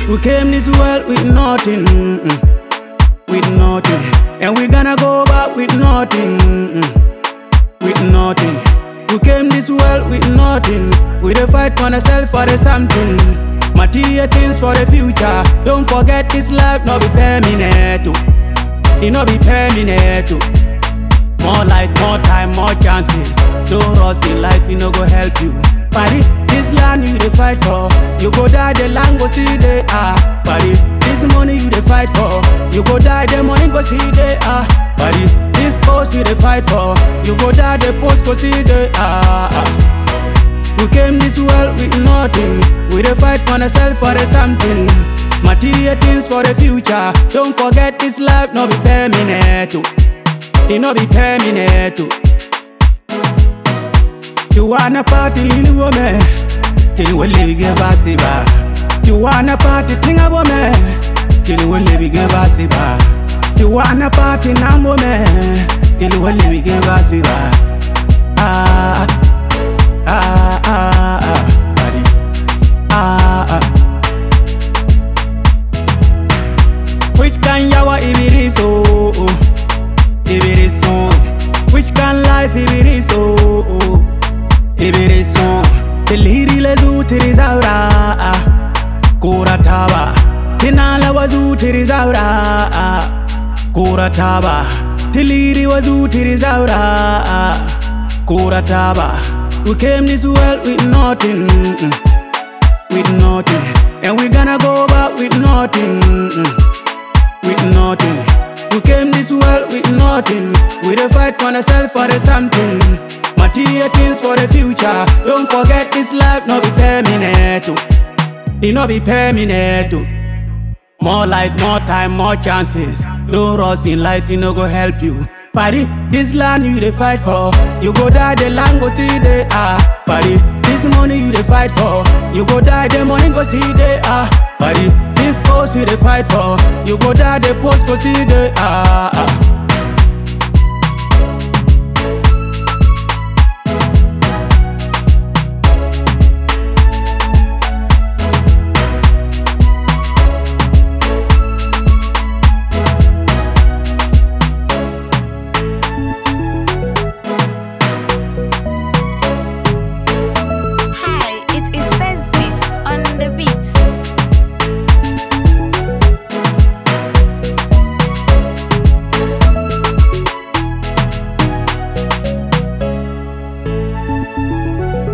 We came this world with nothing, with nothing. And we gonna go back with nothing, with nothing. We came this world with nothing. We dey fight for ourselves for the something. Material things for the future. Don't forget this life no be permanent. It no be permanent. More life, more time, more chances. Don't rush in life, it no go help you. Buddy, this land you dey fight for. You go die, the land go see they are. Buddy, this money you dey fight for. You go die, the money go see they are. Buddy, this post you dey fight for. You go die, the post go see they are. We came this world with nothing. We dey fight for ourselves for the something. Material things for the future. Don't forget this life no be permanent. It no be permanent. You wanna party, little woman? Till you will live, give us a bar. You wanna party, think about me? Till you will live, give us a bar. You wanna party, number man? Till you will live, give us a bar. Ah, ah, ah, ah, buddy. Ah, ah. Which kind yawa if it is so? If it is so. Which kind life if it is so? If it is so. Tiliri lezu tirizaura, kura taba. Tinala wazu tirizaura, kura taba. Tiliri wazu tirizaura, kura taba. We came this world with nothing, with nothing. And we gonna go back with nothing, with nothing. We came this world with nothing. We dey fight for ourselves for the something. Material things for the future. Don't forget this life no be permanent. It no be permanent. More life, more time, more chances. Don't rush in life, it no go help you. Buddy, this land you dey fight for. You go die, the land go see they are. Buddy, this money you dey fight for. You go die, the money go see they are. Buddy, this post you dey fight for. You go die, the post go see they are.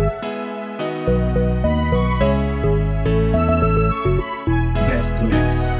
Best mix.